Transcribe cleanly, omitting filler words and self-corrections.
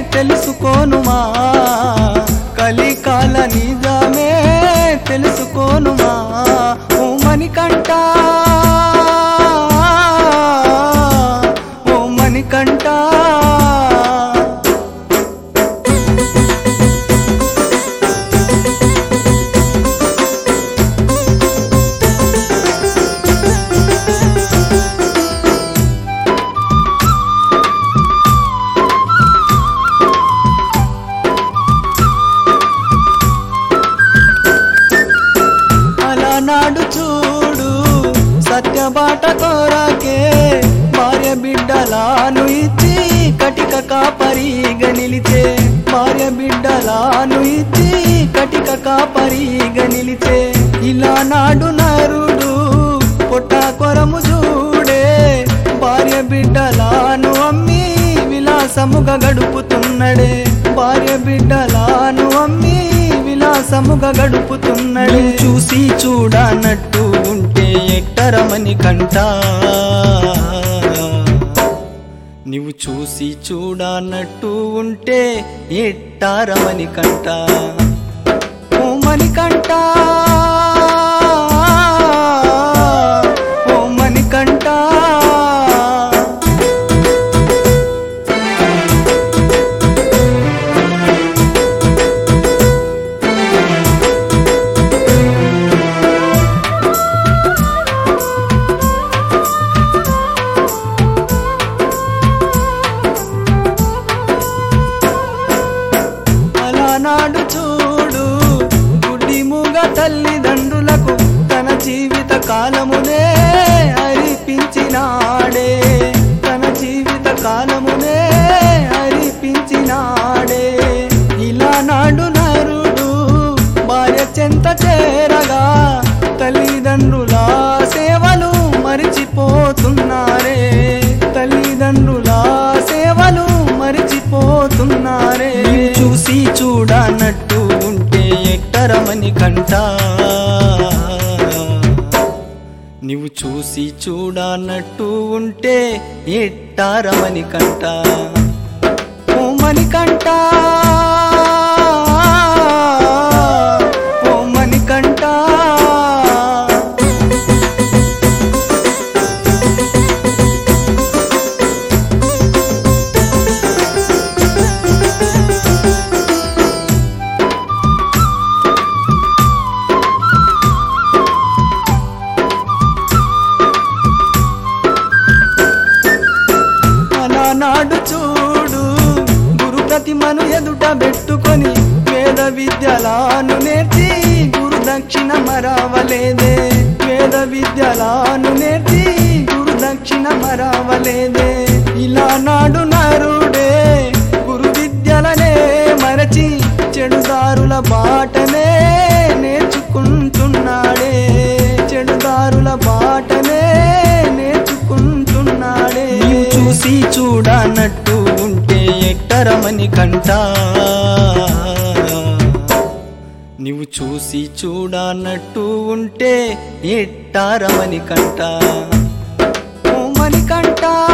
తెలుసుకోనుమా కలికాల నిజమే తెలుసుకోనుమా ఓ మణికంఠ ఓ మణికంఠ నాడు చూడు సత్యబాట కోరాకే భార్య బిడ్డలాను ఇచ్చి కటిక కాపరిగా నిలిచే భార్య బిడ్డలాను ఇచ్చి కటిక కాపరిగా నిలిచే ఇలా నాడు నరుడు పొట్ట కొరము చూడే భార్య బిడ్డలాను అమ్మి విలాసముగా గడుపుతున్నడే భార్య బిడ్డలాను అమ్మి విలాసముగా గడుపుతున్నడే చూసి చూడనట్టు ఉంటే ఎట్టరమని కంట నీవు చూసి చూడనట్టు ఉంటే ఎట్టారమని కంట ఓ మణికంఠ ఓ మణికంఠ నాడు చూడు గుడ్డిముగా తల్లిదండ్రులకు తన జీవిత కాలమునే అర్పించినాడే తన జీవిత కాలమునే అర్పించినాడే ఇలా నాడు నరుడు భార్య చెంత చేరగా తల్లిదండ్రుల సేవలు మరిచిపోతున్నారే తల్లిదండ్రుల సేవలు మరిచిపోతున్నారే చూసి చూడనట్టు ఉంటే ఎట్టరమని కంట నీవు చూసి చూడనట్టు ఉంటే ఎట్టారమని కంట ఓ మణికంఠ ఓ మణికంఠ నాడు చూడు గురు ప్రతిమను ఎదుట పెట్టుకొని వేద విద్యలాను నేర్చి గురు దక్షిణ మరవలేదే వేద విద్యలాను నేర్చి గురు దక్షిణ మరవలేదే ఇలా నాడు నరుడే గురు విద్యలనే మరచి చెడుదారుల బాటనే నేర్చుకుంటున్నాడే చెడుదారుల బాటనే నేర్చుకుంటున్నాడే చూసి చూడనట్టు ఉంటే ఎట్టరమని కంట నీవు చూసి చూడనట్టు ఉంటే ఎట్టారమని కంట ఓ మణికంఠ